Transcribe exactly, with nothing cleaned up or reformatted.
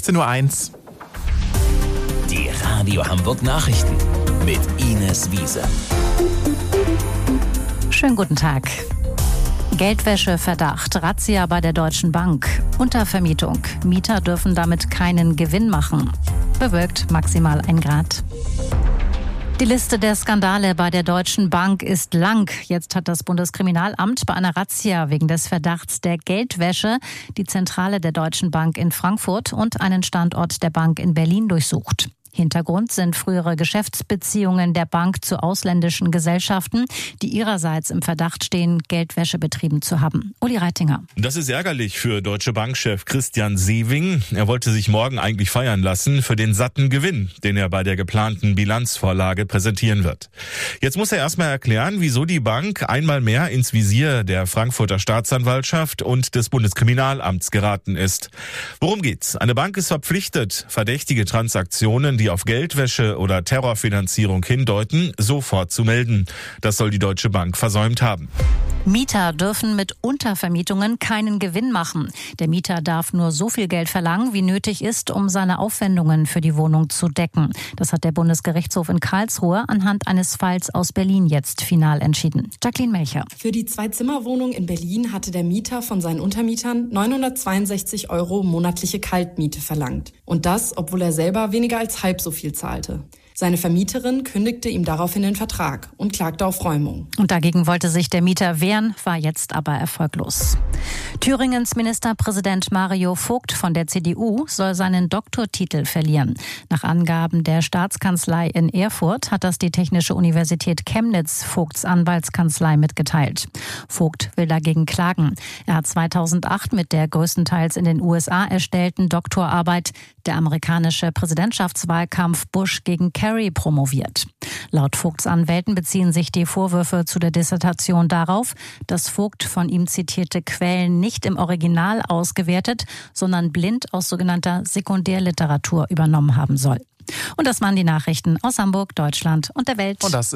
sechzehn Uhr eins. Die Radio Hamburg Nachrichten mit Ines Wiese. Schönen guten Tag. Geldwäscheverdacht, Razzia bei der Deutschen Bank, Untervermietung. Mieter dürfen damit keinen Gewinn machen. Bewölkt maximal ein Grad. Die Liste der Skandale bei der Deutschen Bank ist lang. Jetzt hat das Bundeskriminalamt bei einer Razzia wegen des Verdachts der Geldwäsche die Zentrale der Deutschen Bank in Frankfurt und einen Standort der Bank in Berlin durchsucht. Hintergrund sind frühere Geschäftsbeziehungen der Bank zu ausländischen Gesellschaften, die ihrerseits im Verdacht stehen, Geldwäsche betrieben zu haben. Uli Reitinger. Das ist ärgerlich für Deutsche Bank-Chef Christian Sewing. Er wollte sich morgen eigentlich feiern lassen für den satten Gewinn, den er bei der geplanten Bilanzvorlage präsentieren wird. Jetzt muss er erstmal erklären, wieso die Bank einmal mehr ins Visier der Frankfurter Staatsanwaltschaft und des Bundeskriminalamts geraten ist. Worum geht's? Eine Bank ist verpflichtet, verdächtige Transaktionen, die auf Geldwäsche oder Terrorfinanzierung hindeuten, sofort zu melden. Das soll die Deutsche Bank versäumt haben. Mieter dürfen mit Untervermietungen keinen Gewinn machen. Der Mieter darf nur so viel Geld verlangen, wie nötig ist, um seine Aufwendungen für die Wohnung zu decken. Das hat der Bundesgerichtshof in Karlsruhe anhand eines Falls aus Berlin jetzt final entschieden. Jacqueline Melcher. Für die Zwei-Zimmer-Wohnung in Berlin hatte der Mieter von seinen Untermietern neunhundertzweiundsechzig Euro monatliche Kaltmiete verlangt. Und das, obwohl er selber weniger als halb so viel zahlte. Seine Vermieterin kündigte ihm daraufhin den Vertrag und klagte auf Räumung. Und dagegen wollte sich der Mieter wehren, war jetzt aber erfolglos. Thüringens Ministerpräsident Mario Vogt von der C D U soll seinen Doktortitel verlieren. Nach Angaben der Staatskanzlei in Erfurt hat das die Technische Universität Chemnitz Vogts Anwaltskanzlei mitgeteilt. Vogt will dagegen klagen. Er hat zweitausendacht mit der größtenteils in den U S A erstellten Doktorarbeit Der amerikanische Präsidentschaftswahlkampf Bush gegen Kerry promoviert. Laut Vogts Anwälten beziehen sich die Vorwürfe zu der Dissertation darauf, dass Vogt von ihm zitierte Quellen nicht im Original ausgewertet, sondern blind aus sogenannter Sekundärliteratur übernommen haben soll. Und das waren die Nachrichten aus Hamburg, Deutschland und der Welt. Und das